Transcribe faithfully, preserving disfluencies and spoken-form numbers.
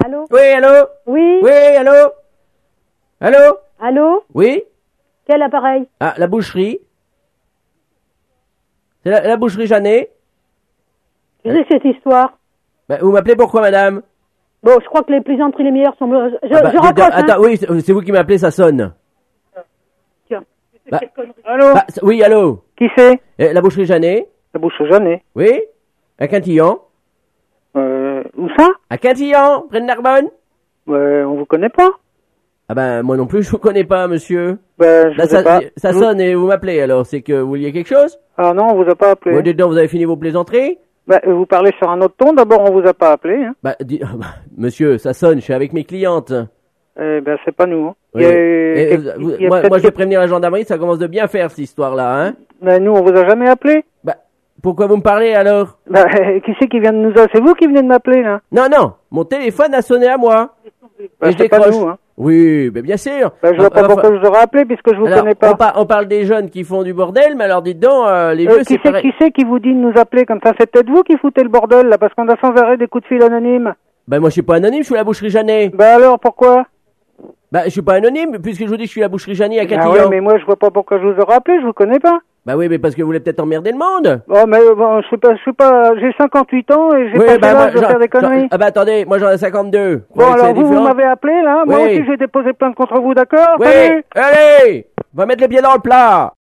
Allô? Oui, allô? Oui? Oui, allô? Allô? Allô? Oui? Quel appareil? Ah, la boucherie. C'est la, la boucherie Jeannet. Je sais cette histoire. Bah, vous m'appelez pourquoi, madame? Bon, je crois que les plaisanteries les meilleures sont... Je, Ah bah, je raccroche, hein. Attends, oui, c'est c'est vous qui m'appelez, ça sonne. Tiens. Bah, Allô? bah, c- oui, allô? Qui c'est? Eh, la boucherie Jeannet. La bouche Jeannet. Oui? À Quintillon. Euh, où ça? À Quintillon, près de Narbonne. Ouais, on vous connaît pas? Ah ben, moi non plus, je vous connais pas, monsieur. Ben, je Bah, vous ça, ai pas. ça Vous- sonne et vous m'appelez, alors c'est que vous vouliez quelque chose? Ah non, on vous a pas appelé. Bon, dedans, vous avez fini vos plaisanteries? Ben, vous parlez sur un autre ton. D'abord, on vous a pas appelé. Hein. Bah, dis- bah, monsieur, ça sonne, je suis avec mes clientes. Eh ben, c'est pas nous. Hein. Oui. Il y a- Et, il y a- euh, vous- il y a moi, peut-être moi, je vais que- prévenir la gendarmerie, ça commence de bien faire, cette histoire-là, hein? Ben, nous, on vous a jamais appelé. Bah, pourquoi vous me parlez, alors? Ben, qui c'est qui vient de nous... a- C'est vous qui venez de m'appeler, là? Non, non, mon téléphone a sonné à moi. Ben, Et je c'est pas décroche. nous, hein. Oui, mais bien sûr. Ben, je vois Ah, pas ah, pourquoi bah, je vous aurais appelé, puisque je vous alors, connais pas. On, par- on parle des jeunes qui font du bordel, mais alors dites donc, euh, les Euh, vieux, qui c'est c'est pareil. qui c'est qui vous dit de nous appeler comme ça? C'est peut-être vous qui foutez le bordel, là, parce qu'on a sans arrêt des coups de fil anonymes. Ben, moi, je suis pas anonyme, je suis la boucherie Jeannet. Ben alors, pourquoi? Ben, je suis pas anonyme, puisque je vous dis que je suis la boucherie Jeannet à Ah Quintillon. ouais, mais moi, je vois pas pourquoi je vous aurais appelé, je vous connais pas. Bah oui, mais parce que vous voulez peut-être emmerder le monde. Oh, mais bon, je sais pas, je sais pas, j'ai cinquante-huit ans et j'ai Oui, pas bah, fait moi, l'âge de j'en- faire des conneries. j'en- Ah bah attendez, moi j'en ai cinquante-deux. Vous Bon, croyez que alors c'est vous, vous différent? m'avez appelé, là. Moi Oui. aussi, je vais déposer plainte contre vous, d'accord? Oui, Salut. allez, on va mettre les pieds dans le plat.